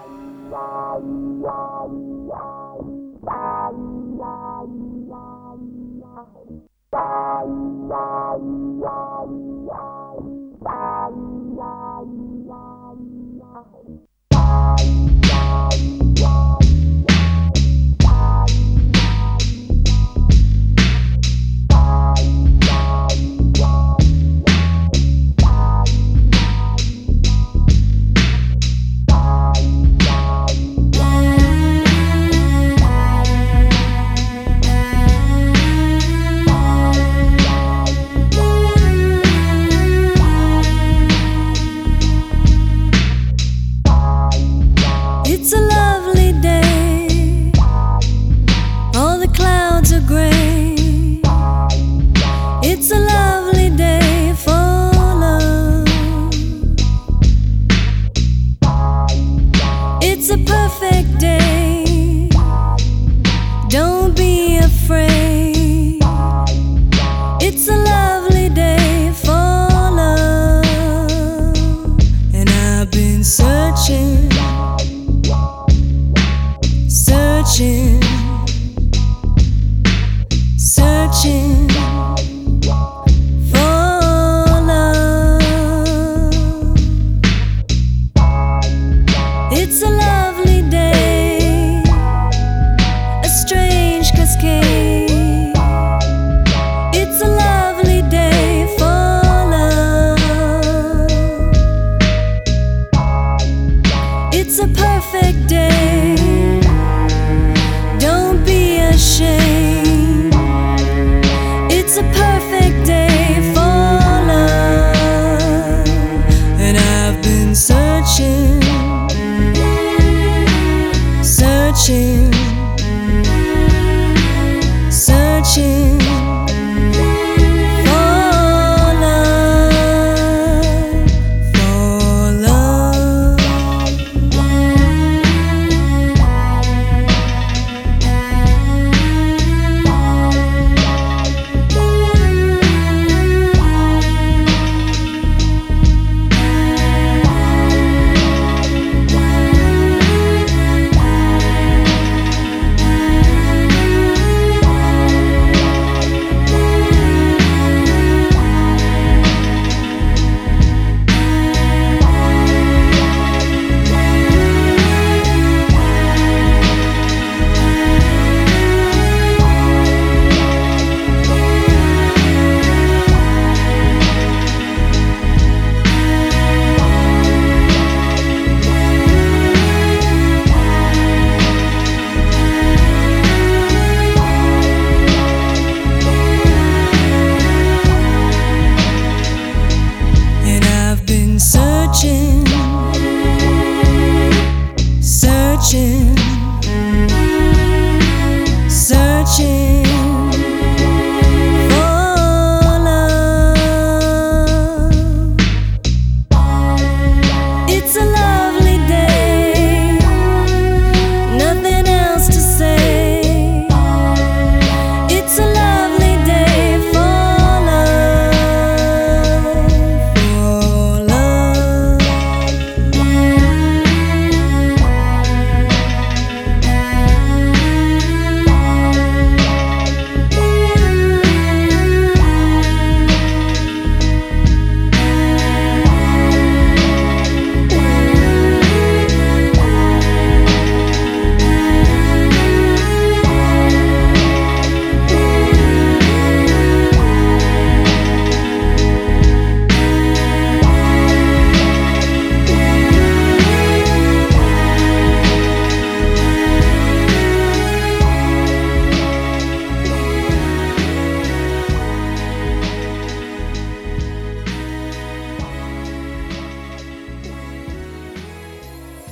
It's a lovely day, all the clouds are gray. It's a lovely day for love. It's a perfect day, don't be afraid. It's a lovely day for love. And I've been searching, searching, searching for love. It's a lovely day, a strange cascade. It's a lovely day for love. It's a perfect day,